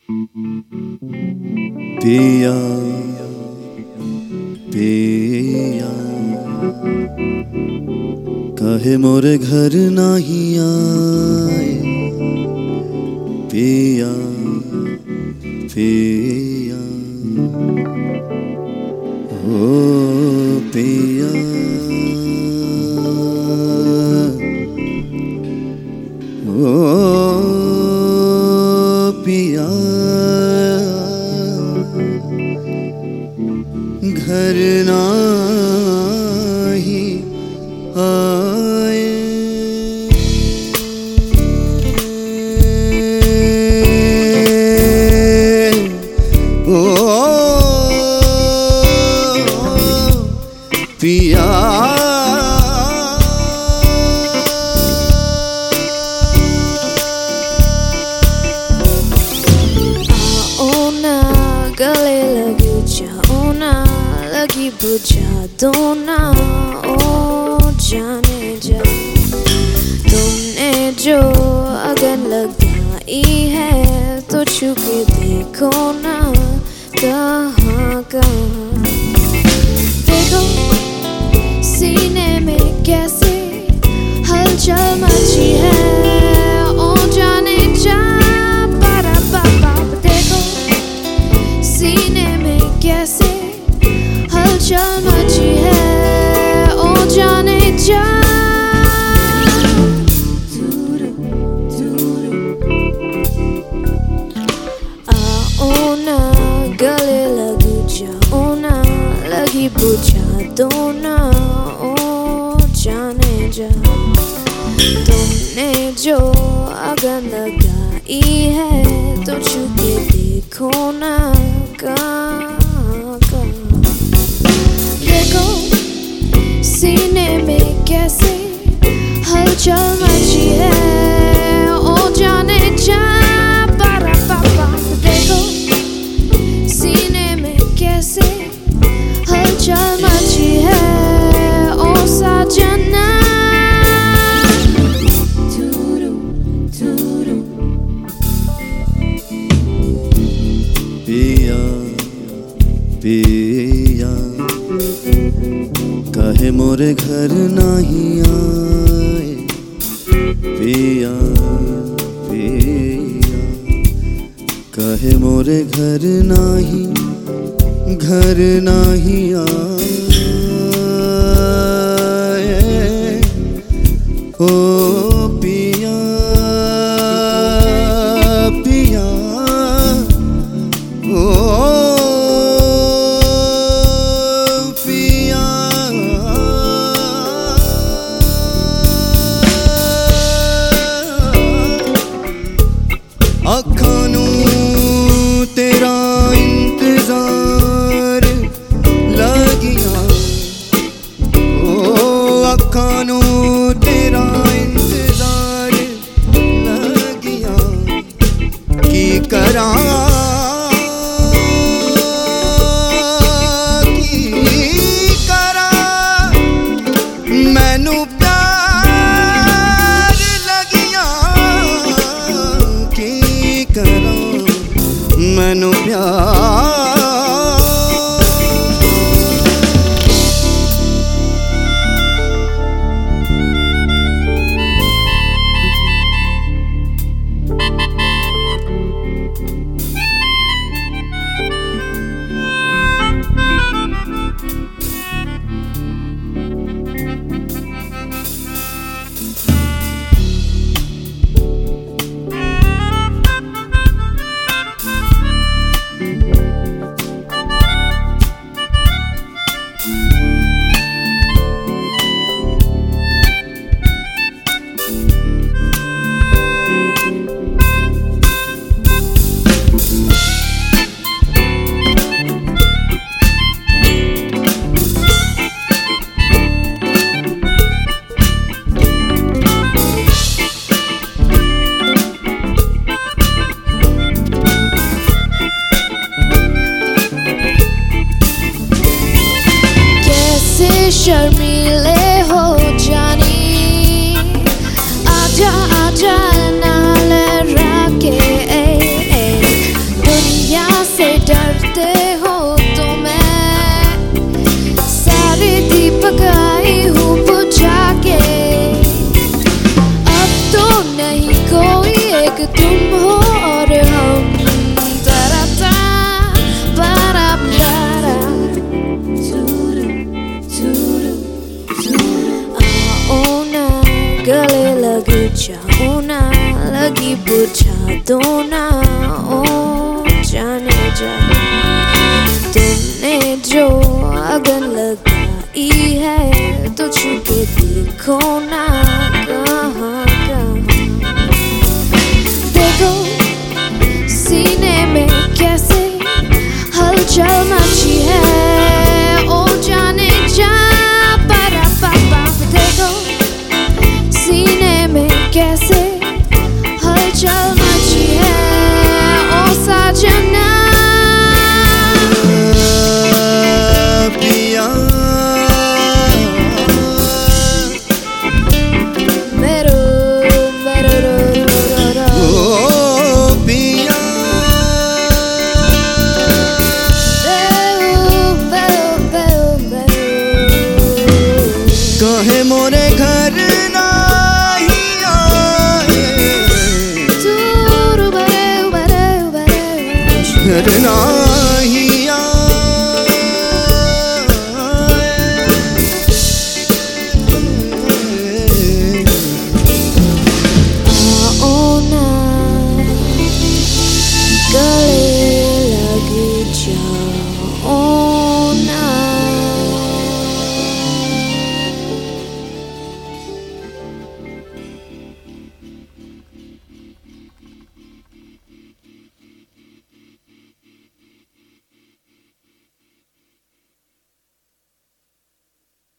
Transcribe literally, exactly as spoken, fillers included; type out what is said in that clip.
पिया पिया कहे मोरे घर नहीं आए, पिया पिया ओ पिया ओ पिया घर नाही आए। ओ पिया आओ ना गले लगे जाओ ना, लगी बुझा दो ना ओ जाने जा। तुमने जो अगन लगाई है तो छू के देखो ना कहाँ कहाँ। देखो सीने में कैसे हलचल मची है ओ जाने जा पारा पापा। देखो सीने में कैसे हलचल मची है ओ जाने जा। आओ ना गले लगी जाओ ना, लगी बुझा दो ना ओ जाने जा। तुमने जो अगन लगाई है तो छू के देखो ना कहाँ कहाँ। देखो सीने में कैसे हलचल मची है ओ जाने जा पारा पापा। देखो सीने में कैसे हलचल मची है ओ साजना। पिया पिया कहे मोरे घर नहीं आए, पिया पिया कहे मोरे घर नहीं घर नहीं आए। ओ पिया पिया ओ पिया अखां नूं तेरा इंतजार लगिया, ओ अखां नूं तेरा इंतजार लगिया। की करां मैनू प्यार लगिया, की करां मैनू प्यार। शर्मीले हो जानी, आजा आजा नाल राके तो ना ओ जाने जा, तुमने जो अगन लगाई है तो छुपे देखो ना कहाँ कहाँ। देखो सीने में कैसे हलचल मची है, ओ जाने जा परा पापा। देखो सीने में कैसे हलचल मची है, ओ साजना पिया मेरो मेरो रो रो रो रो। ओ पिया कहे मोरे घर नाही आए, दूर बरे बरे बरे घर ना